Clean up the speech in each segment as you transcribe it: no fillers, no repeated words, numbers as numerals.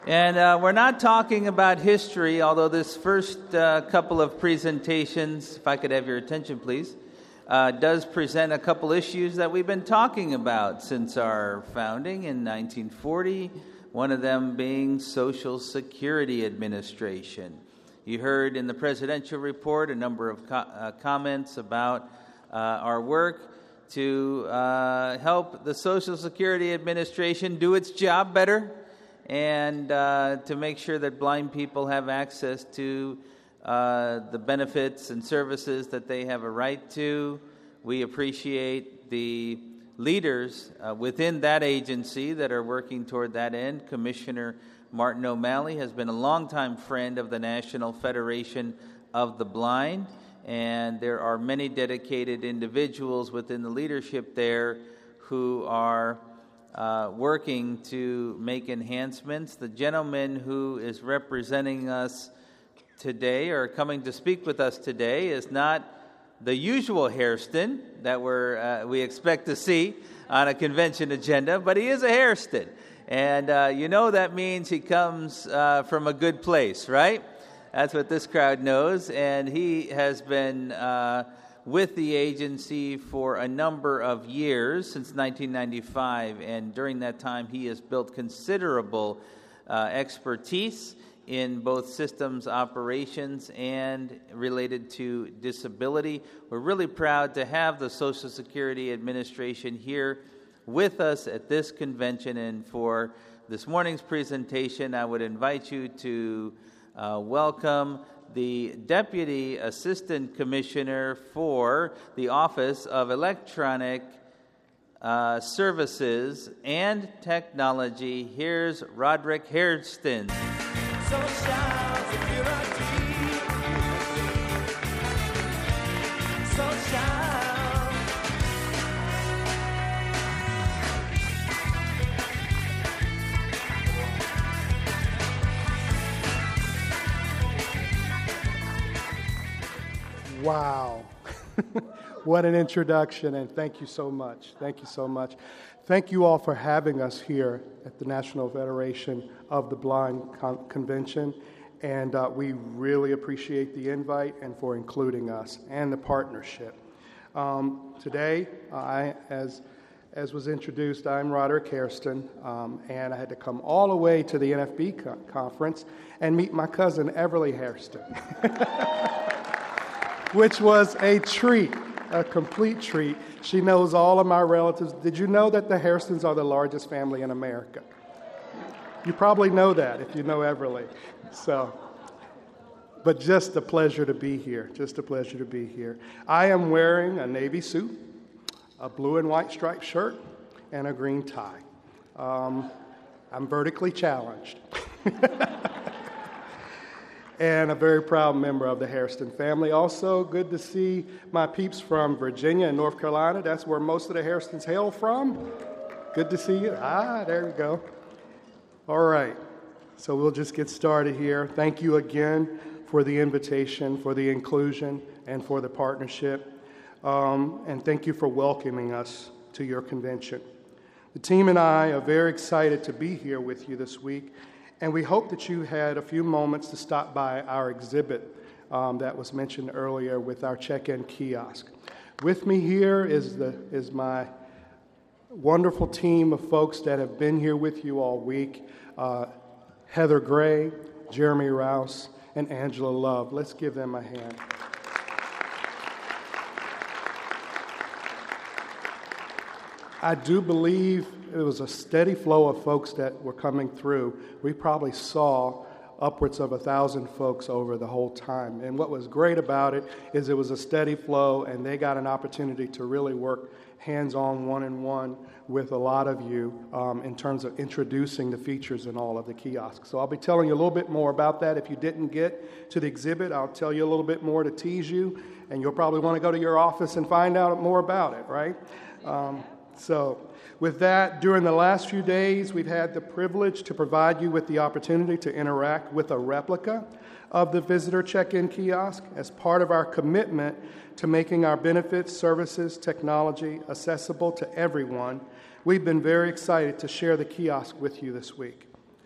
And we're not talking about history, although this first couple of presentations, if I could have your attention, please, does present a couple issues that we've been talking about since our founding in 1940, one of them being Social Security Administration. You heard in the presidential report a number of comments about our work to help the Social Security Administration do its job better, and to make sure that blind people have access to the benefits and services that they have a right to. We appreciate the leaders within that agency that are working toward that end. Commissioner Martin O'Malley has been a longtime friend of the National Federation of the Blind, and there are many dedicated individuals within the leadership there who are working to make enhancements. The gentleman who is representing us today, or coming to speak with us today, is not the usual Hairston that we expect to see on a convention agenda, but he is a Hairston. And that means he comes from a good place, right? That's what this crowd knows. And he has been with the agency for a number of years, since 1995, and during that time he has built considerable expertise in both systems operations and related to disability. We're really proud to have the Social Security Administration here with us at this convention, and for this morning's presentation I would invite you to welcome the Deputy Assistant Commissioner for the Office of Electronic Services and Technology. Here's Roderick Hairston. Social Security. Social. Wow. What an introduction, and thank you so much. Thank you so much. Thank you all for having us here at the National Federation of the Blind Convention, and we really appreciate the invite and for including us and the partnership. Today, as was introduced, I'm Roderick Hairston, and I had to come all the way to the NFB conference and meet my cousin Everly Hairston. Which was a treat, a complete treat. She knows all of my relatives. Did you know that the Hairstons are the largest family in America? You probably know that if you know Everly. But just a pleasure to be here, just a pleasure to be here. I am wearing a navy suit, a blue and white striped shirt, and a green tie. I'm vertically challenged. And a very proud member of the Hairston family. Also, good to see my peeps from Virginia and North Carolina. That's where most of the Hairstons hail from. Good to see you. There we go. All right, so we'll just get started here. Thank you again for the invitation, for the inclusion, and for the partnership. And thank you for welcoming us to your convention. The team and I are very excited to be here with you this week. And we hope that you had a few moments to stop by our exhibit that was mentioned earlier with our check-in kiosk. With me here is my wonderful team of folks that have been here with you all week. Heather Gray, Jeremy Rouse, and Angela Love. Let's give them a hand. I do believe it was a steady flow of folks that were coming through. We probably saw upwards of 1,000 folks over the whole time. And what was great about it is it was a steady flow, and they got an opportunity to really work hands-on, one-on-one with a lot of you in terms of introducing the features in all of the kiosks. So I'll be telling you a little bit more about that. If you didn't get to the exhibit, I'll tell you a little bit more to tease you, and you'll probably want to go to your office and find out more about it, right? So with that, during the last few days, we've had the privilege to provide you with the opportunity to interact with a replica of the visitor check-in kiosk as part of our commitment to making our benefits, services, technology accessible to everyone. We've been very excited to share the kiosk with you this week.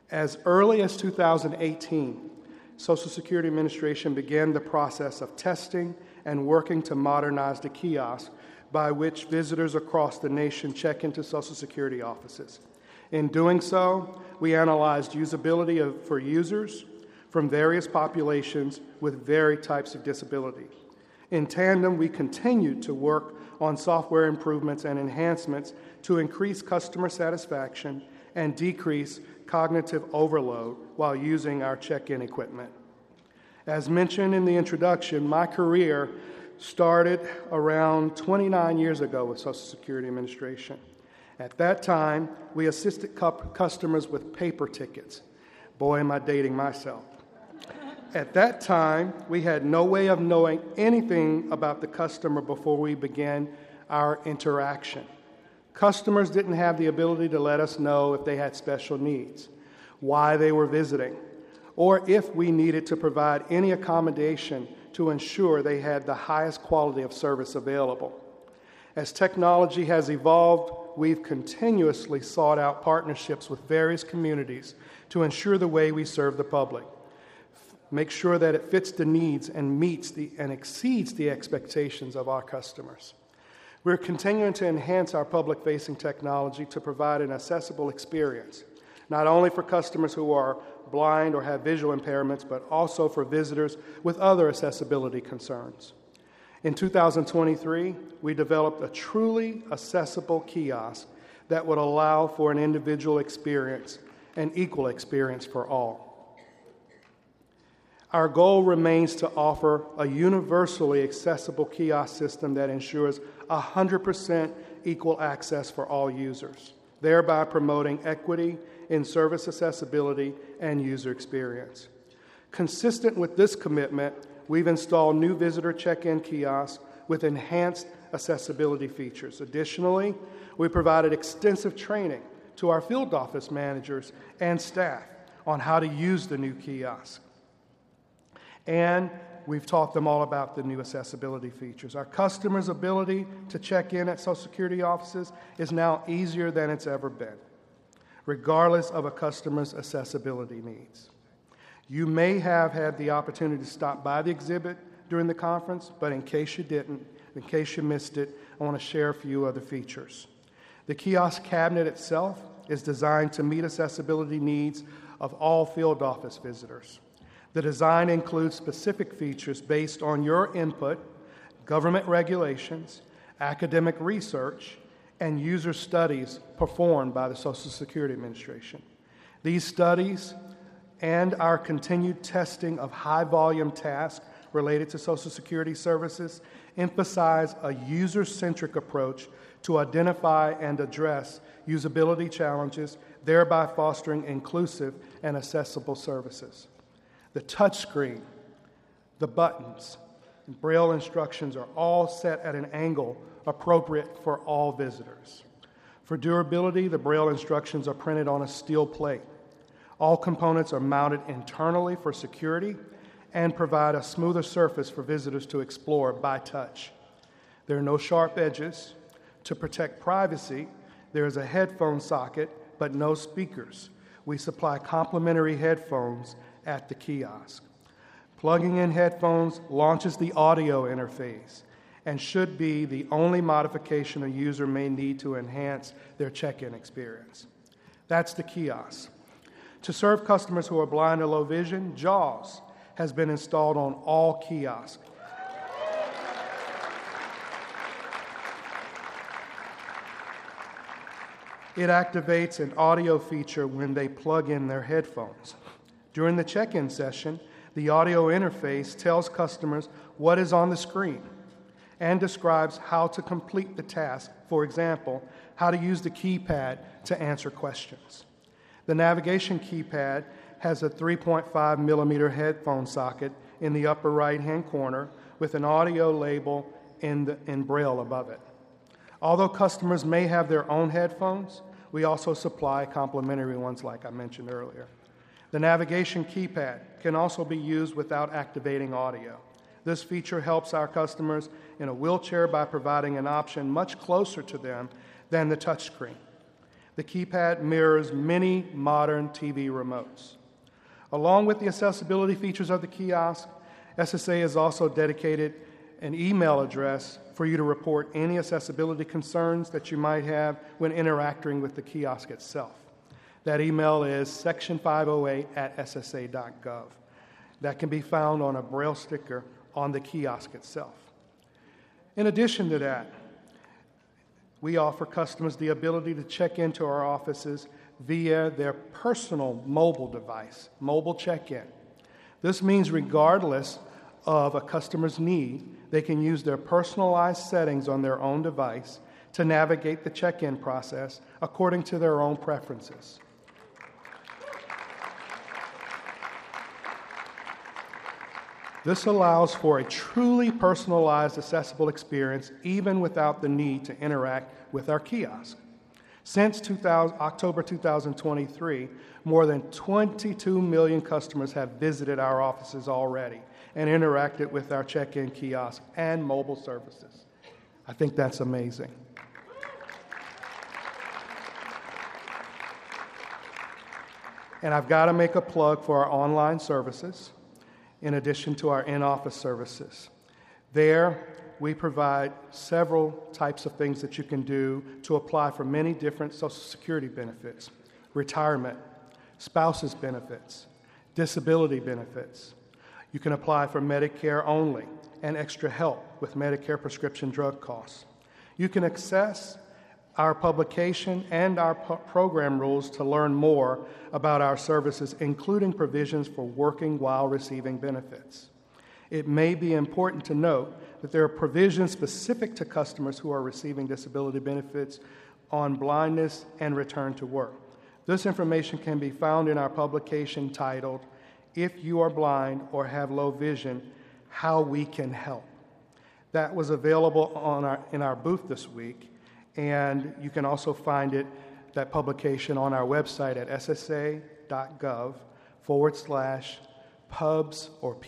As early as 2018, Social Security Administration began the process of testing and working to modernize the kiosk by which visitors across the nation check into Social Security offices. In doing so, we analyzed usability for users from various populations with varied types of disability. In tandem, we continued to work on software improvements and enhancements to increase customer satisfaction and decrease cognitive overload while using our check-in equipment. As mentioned in the introduction, my career started around 29 years ago with Social Security Administration. At that time, we assisted customers with paper tickets. Boy, am I dating myself. At that time, we had no way of knowing anything about the customer before we began our interaction. Customers didn't have the ability to let us know if they had special needs, why they were visiting, or if we needed to provide any accommodation to ensure they had the highest quality of service available. As technology has evolved, we've continuously sought out partnerships with various communities to ensure the way we serve the public. Make sure that it fits the needs and meets and exceeds the expectations of our customers. We're continuing to enhance our public-facing technology to provide an accessible experience, not only for customers who are blind or have visual impairments, but also for visitors with other accessibility concerns. In 2023, we developed a truly accessible kiosk that would allow for an individual experience, an equal experience for all. Our goal remains to offer a universally accessible kiosk system that ensures 100% equal access for all users, thereby promoting equity in service accessibility and user experience. Consistent with this commitment, we've installed new visitor check-in kiosks with enhanced accessibility features. Additionally, we provided extensive training to our field office managers and staff on how to use the new kiosk. And we've taught them all about the new accessibility features. Our customers' ability to check in at Social Security offices is now easier than it's ever been, regardless of a customer's accessibility needs. You may have had the opportunity to stop by the exhibit during the conference, but in case you didn't, in case you missed it, I want to share a few other features. The kiosk cabinet itself is designed to meet accessibility needs of all field office visitors. The design includes specific features based on your input, government regulations, academic research, and user studies performed by the Social Security Administration. These studies and our continued testing of high-volume tasks related to Social Security services emphasize a user-centric approach to identify and address usability challenges, thereby fostering inclusive and accessible services. The touchscreen, the buttons, and Braille instructions are all set at an angle appropriate for all visitors. For durability, the Braille instructions are printed on a steel plate. All components are mounted internally for security and provide a smoother surface for visitors to explore by touch. There are no sharp edges. To protect privacy, there is a headphone socket, but no speakers. We supply complimentary headphones at the kiosk. Plugging in headphones launches the audio interface and should be the only modification a user may need to enhance their check-in experience. That's the kiosk. To serve customers who are blind or low vision, JAWS has been installed on all kiosks. It activates an audio feature when they plug in their headphones. During the check-in session, the audio interface tells customers what is on the screen and describes how to complete the task. For example, how to use the keypad to answer questions. The navigation keypad has a 3.5 millimeter headphone socket in the upper right-hand corner with an audio label in Braille above it. Although customers may have their own headphones, we also supply complimentary ones like I mentioned earlier. The navigation keypad can also be used without activating audio. This feature helps our customers in a wheelchair by providing an option much closer to them than the touchscreen. The keypad mirrors many modern TV remotes. Along with the accessibility features of the kiosk, SSA has also dedicated an email address for you to report any accessibility concerns that you might have when interacting with the kiosk itself. That email is section508@ssa.gov. That can be found on a Braille sticker on the kiosk itself. In addition to that, we offer customers the ability to check into our offices via their personal mobile device, mobile check-in. This means regardless of a customer's need, they can use their personalized settings on their own device to navigate the check-in process according to their own preferences. This allows for a truly personalized, accessible experience even without the need to interact with our kiosk. Since October 2023, more than 22 million customers have visited our offices already and interacted with our check-in kiosk and mobile services. I think that's amazing. And I've got to make a plug for our online services, in addition to our in-office services. There, we provide several types of things that you can do to apply for many different Social Security benefits: retirement, spouse's benefits, disability benefits. You can apply for Medicare only and extra help with Medicare prescription drug costs. You can access our publication and our program rules to learn more about our services, including provisions for working while receiving benefits. It may be important to note that there are provisions specific to customers who are receiving disability benefits on blindness and return to work. This information can be found in our publication titled, "If You Are Blind or Have Low Vision, How We Can Help." That was available in our booth this week, and you can also find that publication on our website at ssa.gov/pubs or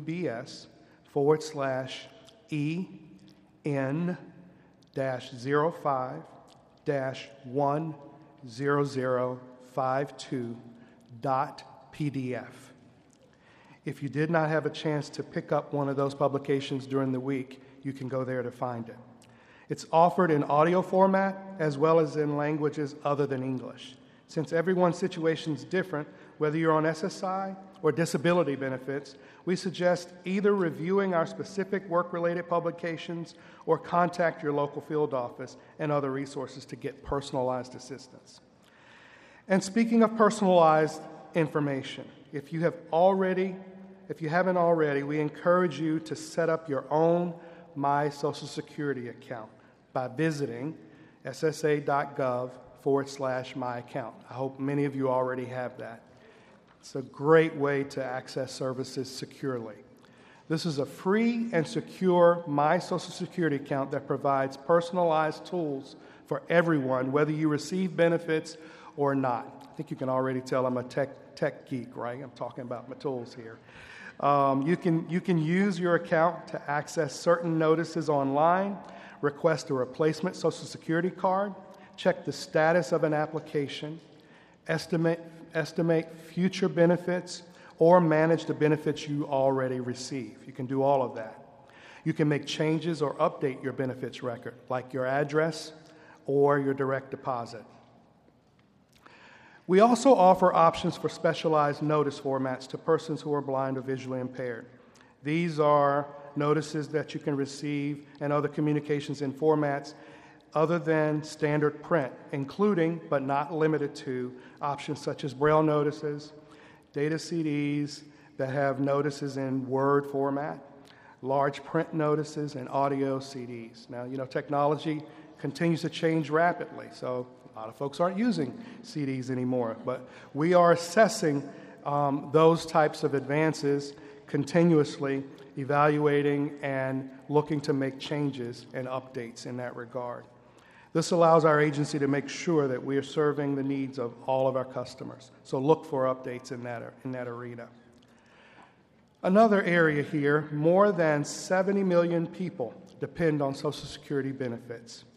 PUBS/EN-05-10052.pdf. If you did not have a chance to pick up one of those publications during the week, you can go there to find it. It's offered in audio format as well as in languages other than English. Since everyone's situation is different, whether you're on SSI or disability benefits, we suggest either reviewing our specific work-related publications or contact your local field office and other resources to get personalized assistance. And speaking of personalized information, if you haven't already, we encourage you to set up your own My Social Security account by visiting ssa.gov/myaccount. I hope many of you already have that. It's a great way to access services securely. This is a free and secure My Social Security account that provides personalized tools for everyone, whether you receive benefits or not. I think you can already tell I'm a tech geek, right? I'm talking about my tools here. You can use your account to access certain notices online, request a replacement Social Security card, check the status of an application, estimate future benefits, or manage the benefits you already receive. You can do all of that. You can make changes or update your benefits record, like your address or your direct deposit. We also offer options for specialized notice formats to persons who are blind or visually impaired. These are notices that you can receive and other communications in formats other than standard print, including, but not limited to, options such as Braille notices, data CDs that have notices in Word format, large print notices, and audio CDs. Now, technology continues to change rapidly, so a lot of folks aren't using CDs anymore, but we are assessing those types of advances continuously, evaluating and looking to make changes and updates in that regard. This allows our agency to make sure that we are serving the needs of all of our customers. So look for updates in that arena. Another area here, more than 70 million people depend on Social Security benefits.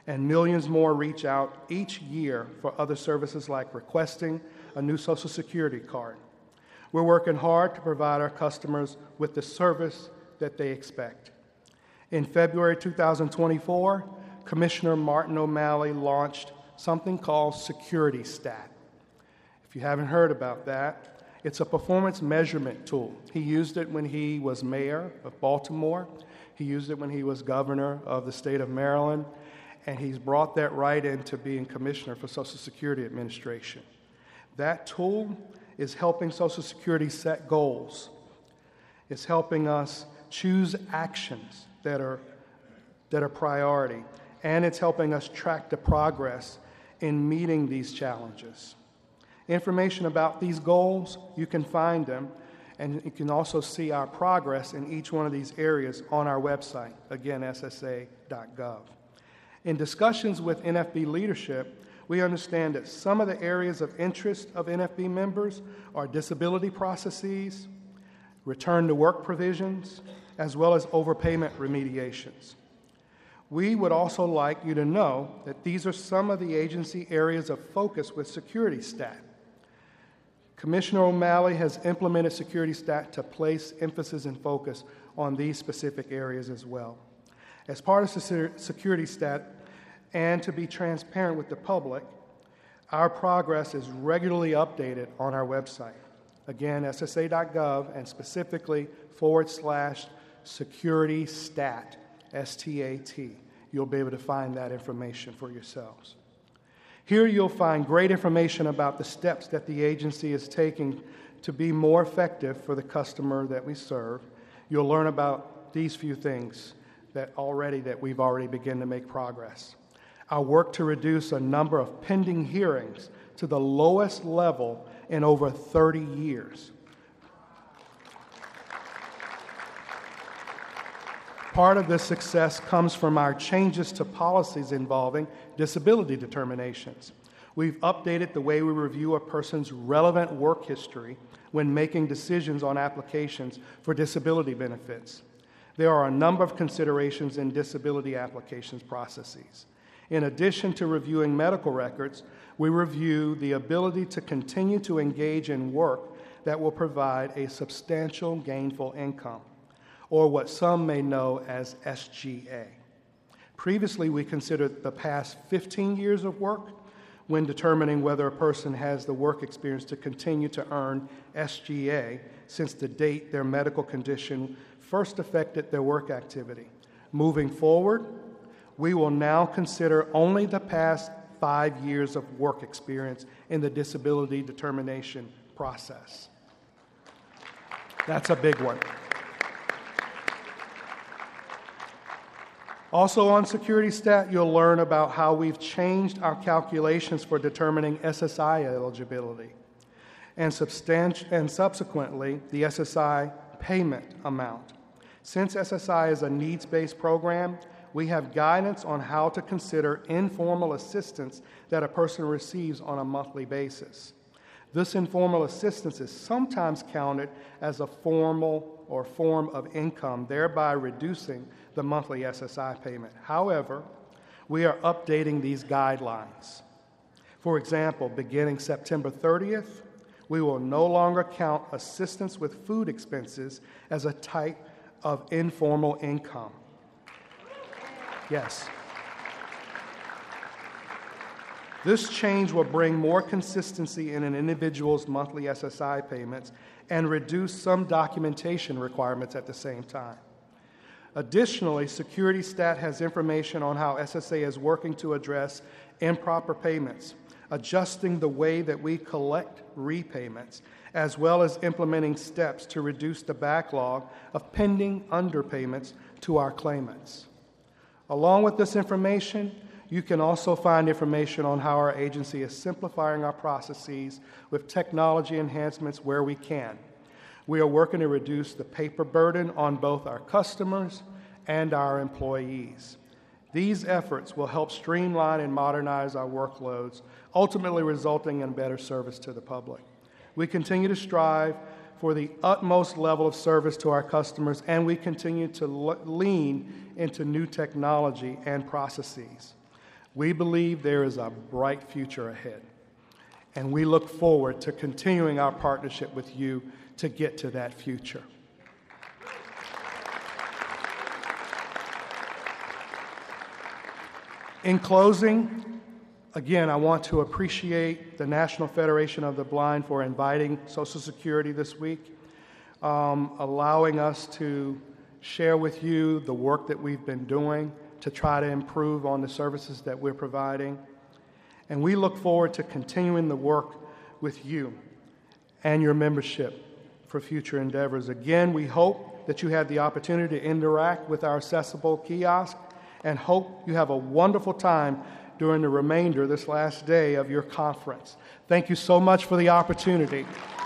and millions more reach out each year for other services like requesting a new Social Security card. We're working hard to provide our customers with the service that they expect. In February 2024, Commissioner Martin O'Malley launched something called Security Stat. If you haven't heard about that, it's a performance measurement tool. He used it when he was mayor of Baltimore. He used it when he was governor of the state of Maryland. And he's brought that right into being commissioner for Social Security Administration. That tool is helping Social Security set goals. It's helping us choose actions that are priority. And it's helping us track the progress in meeting these challenges. Information about these goals, you can find them, and you can also see our progress in each one of these areas on our website, again, ssa.gov. In discussions with NFB leadership, we understand that some of the areas of interest of NFB members are disability processes, return to work provisions, as well as overpayment remediations. We would also like you to know that these are some of the agency areas of focus with Security Stat. Commissioner O'Malley has implemented Security Stat to place emphasis and focus on these specific areas as well. As part of Security Stat, and to be transparent with the public, our progress is regularly updated on our website. Again, ssa.gov, and specifically /SecurityStat, S-T-A-T. You'll be able to find that information for yourselves. Here you'll find great information about the steps that the agency is taking to be more effective for the customer that we serve. You'll learn about these few things that we've already begun to make progress. Our work to reduce a number of pending hearings to the lowest level in over 30 years. Part of this success comes from our changes to policies involving disability determinations. We've updated the way we review a person's relevant work history when making decisions on applications for disability benefits. There are a number of considerations in disability applications processes. In addition to reviewing medical records, we review the ability to continue to engage in work that will provide a substantial gainful income, or what some may know as SGA. Previously, we considered the past 15 years of work when determining whether a person has the work experience to continue to earn SGA since the date their medical condition first affected their work activity. Moving forward, we will now consider only the past 5 years of work experience in the disability determination process. That's a big one. Also on Security Stat, you'll learn about how we've changed our calculations for determining SSI eligibility and subsequently the SSI payment amount. Since SSI is a needs-based program, we have guidance on how to consider informal assistance that a person receives on a monthly basis. This informal assistance is sometimes counted as a formal or form of income, thereby reducing the monthly SSI payment. However, we are updating these guidelines. For example, beginning September 30th, we will no longer count assistance with food expenses as a type of informal income. Yes. This change will bring more consistency in an individual's monthly SSI payments and reduce some documentation requirements at the same time. Additionally, Security Stat has information on how SSA is working to address improper payments, adjusting the way that we collect repayments, as well as implementing steps to reduce the backlog of pending underpayments to our claimants. Along with this information, you can also find information on how our agency is simplifying our processes with technology enhancements where we can. We are working to reduce the paper burden on both our customers and our employees. These efforts will help streamline and modernize our workloads, ultimately resulting in better service to the public. We continue to strive for the utmost level of service to our customers, and we continue to lean into new technology and processes. We believe there is a bright future ahead, and we look forward to continuing our partnership with you to get to that future. In closing, again, I want to appreciate the National Federation of the Blind for inviting Social Security this week, allowing us to share with you the work that we've been doing to try to improve on the services that we're providing. And we look forward to continuing the work with you and your membership for future endeavors. Again, we hope that you have the opportunity to interact with our accessible kiosk, and hope you have a wonderful time during the remainder, this last day of your conference. Thank you so much for the opportunity.